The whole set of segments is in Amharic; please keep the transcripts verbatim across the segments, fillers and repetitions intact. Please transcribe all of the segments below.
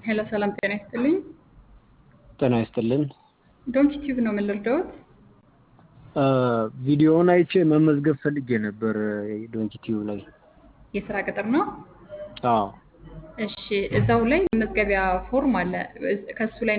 ሄሎ ሰላም ጤና ይስጥልኝ። ጤና ይስጥልን። ዶንት ዩቲዩብ ነው የምንረዳዎት? ቪዲዮውን አይቼ መመዝገብ ፈልጌ ነበር ዶንት ዩቲዩብ ላይ። የስራ ቅጥር ነው? አዎ እሺ፣ እዛው ላይ መመዝገቢያ ፎርም አለ። ከሱ ላይ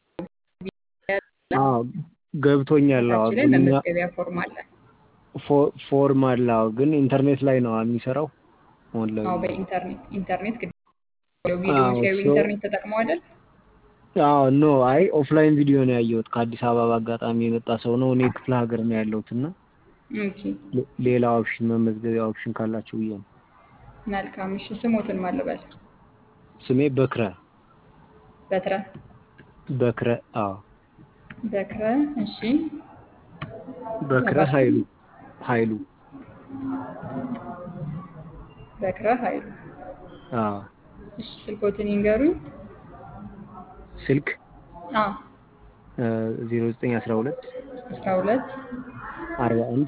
አዎ ገብቶኛል። አዎ ታች ላይ ግን እኛ መመዝገቢያ ፎርም አለ። ፎ- ፎርም አለ። አዎ ግን ኢንተርኔት ላይ ነው የሚሰራው ኦንላይን አዎ ነው። በኢንተርኔት ኢንተርኔት ግድ ቪዲዮ አዎ ሲያዩ ሶ ኢንተርኔት ተጠቅመው አይደል? አዎ ኖ አይ ኦፍላይን ቪዲዮ ነው ያየሁት። ከአዲስ አበባ አጋጣሚ የመጣ ሰው ነው። እኔ ክፍለ ሀገር ነው ያለሁት እና ኦኬ ሌ- ሌላ ኦፕሽን መመዝገቢያ ኦፕሽን ካላችሁ ብዬ ነው። መልካም። እሺ ስሞትን ማለበል ስሜ በክረ በትረ በክረ አዎ በክረ። እሺ በክረ ያባቱ ኃይሉ ኃይሉ በክረ ኃይሉ። አዎ እሺ ስልኮትን ይንገሩኝ። ስልክ አዎ ዜሮ ዘጠኝ አስራ ሁለት አስራ ሁለት አርባ አንድ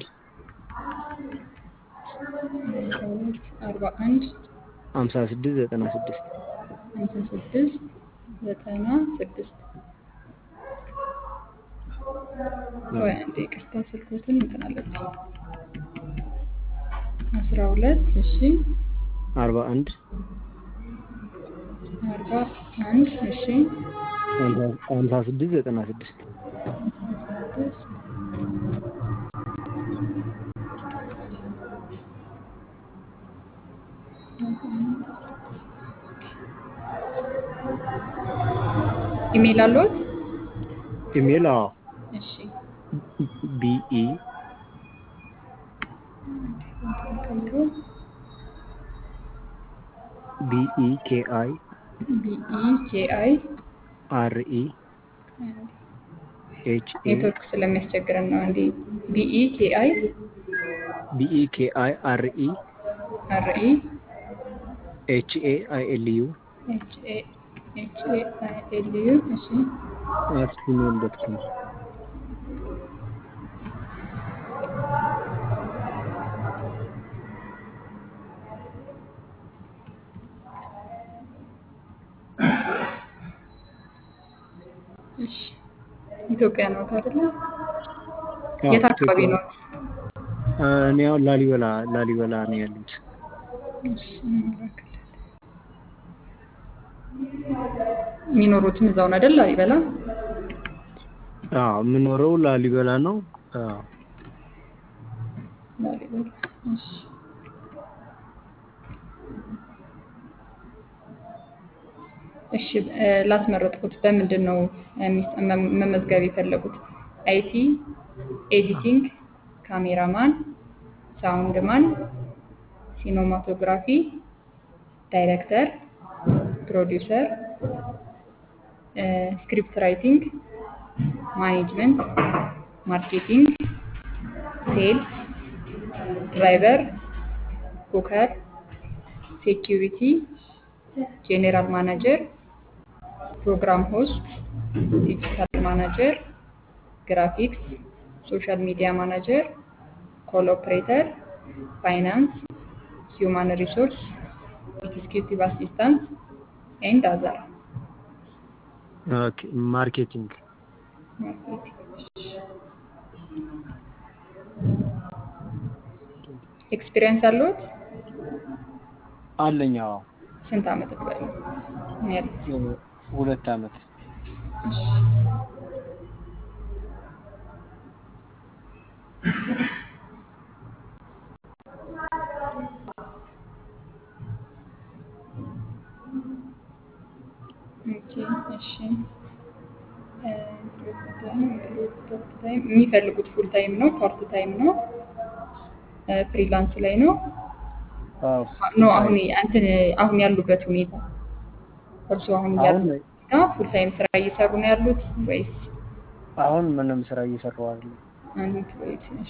አስራ ሁለት አርባ አንድ ሀምሳ ስድስት ዘጠና ስድስት ሃምሳ ስድስት ዘጠና ስድስት ወይ አንዴ ይቅርታ ስልኮትን እንትን አለች። አስራ ሁለት እሺ አርባ አንድ አርባ አንድ እሺ ሀምሳ ስድስት ዘጠና ስድስት ስድስት ኢሜል አለዎት? ኢሜል አዎ እሺ ቢኢ ቢኢ ኬአይ ቢኢ ኬአይ አርኢ ኤችኤ ኔትወርክ ስለሚያስቸግረን ነው። እንዴ ቢኢ ኬአይ ቢኢ ኬአይ አርኢ አርኢ ኤችኤ አይኤልዩ ኤችኤ ኤችኤ አይኤልዩ እሺ አት ጂሜል ዶት ኮም። እሺ ኢትዮጵያ ነው አይደለ? አዎ የት አካባቢ ኢትዮጵያ ነው? እኔ አሁን ላሊበላ ላሊበላ ነው ያሉት። እሺ የሚኖሩትም እዛው ነው አይደል? ላሊበላ። አዎ የምኖረው ላሊበላ ነው። አዎ ላሊበላ እሺ እሺ እ ላስመረጥኩት በምንድን ነው የሚስ- መ- መመዝገብ የፈለጉት? አይቲ፣ ኤዲቲንግ፣ ካሜራማን፣ ሳውንድማን፣ ሲኖማቶግራፊ፣ ዳይሬክተር፣ ፕሮዲውሰር፣ እ ስክሪፕት ራይቲንግ፣ ማኔጅመንት፣ ማርኬቲንግ፣ ሴልስ፣ ድራይቨር፣ ኩከር፣ ሴኪዩሪቲ፣ ጄኔራል ማናጀር፣ ፕሮግራም ሆስት፣ ዲጂታል ማናጀር፣ ግራፊክስ፣ ሶሻል ሚዲያ ማናጀር፣ ኮል ኦፕሬተር፣ ፋይናንስ፣ ሂውማን ሪሶርስ፣ ኤግዚኪዩቲቭ አሲስታንት ኤንድ አዘር ኦኬ ማርኬቲንግ ማርኬቲንግ። ኤክስፒሪየንስ አለዎት? አለኝ። አዎ ስንት ዓመት በላይ ነው ያሉት? ሁለት ዓመት። እሺ ኦኬ እሺ እ ታይም የሚፈልጉት ፉል ታይም ነው ፓርት ታይም ነው እ ፍሪላንስ ላይ ነው አዎ ኖ አሁን እንትን አሁን ያሉበት ሁኔታ እርሱ አሁን አሁን ያሉበት ሁኔታ ፉል ታይም ስራ እየሰሩ ነው ያሉት ወይስ አሁን ምንም ስራ እየሰራሁ አይደለም። አንድ ወይስ? እሺ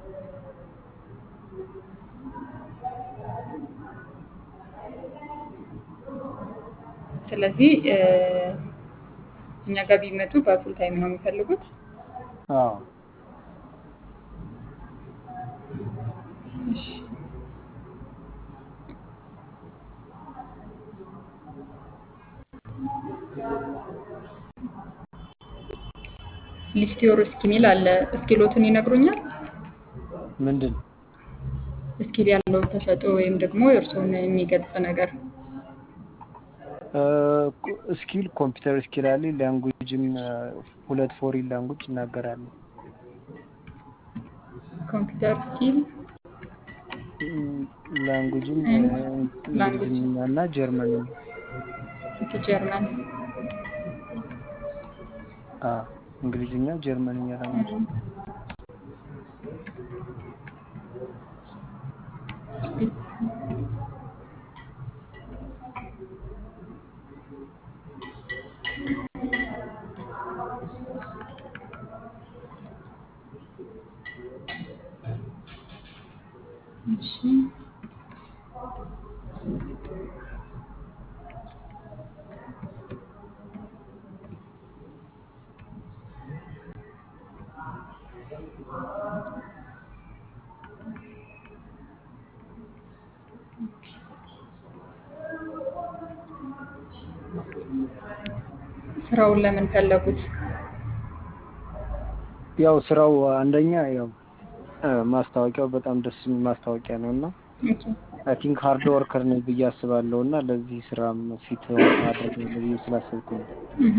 ስለዚህ እ እኛ ጋር ቢመጡ በፉል ታይም ነው የሚፈልጉት? አዎ እሺ ሊስት ዮር ስኪል አለ። ስኪሎትን ይነግሩኛል? ምንድን ስኪል ያለው ተሰጥኦ ወይም ደግሞ የእርስዎን የሚገልጽ ነገር። ስኪል ኮምፒውተር ስኪል አለ። ላንጉጅም ሁለት ፎሪን ላንጉጅ እናገራለሁ። ኮምፒውተር ስኪል ላንጉጅም ላንጉጅ እንግሊዝኛ እና ጀርመንኛ። ጀርመን አ እንግሊዝኛ ጀርመንኛ ላንጉጅ። እሺ ስራውን ለምን ፈለጉት? ያው ስራው አንደኛ ያው ማስታወቂያው በጣም ደስ የሚል ማስታወቂያ ነውና ኦኬ አይ ቲንክ ሃርድ ወርከር ነው ብዬ አስባለሁና ለዚህ ስራም ፊት አድርገው ብዬ ስላሰብኩ ነው። እህ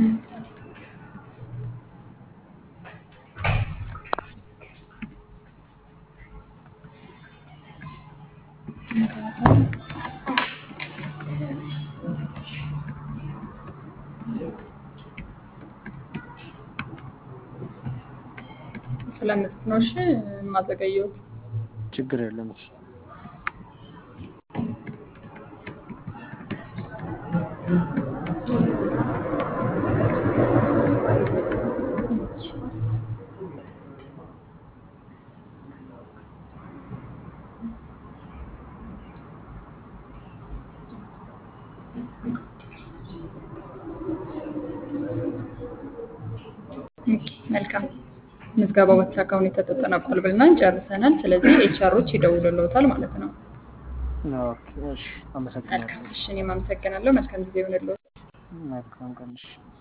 ስለምጽፍ ነው። እሺ ማዘገየሁት። ችግር የለም። እሺ መልካም ምዝገባው በተሳካ ሁኔታ ተጠናቋል ብለናል፣ ጨርሰናል። ስለዚህ ኤችአሮች ይደውሉልዎታል ማለት ነው። ኦኬ እሺ፣ አመሰግናለሁ። መልካም እሺ፣ እኔም አመሰግናለሁ። መልካም ጊዜ ይሁንልዎት። መልካም ቀን። እሺ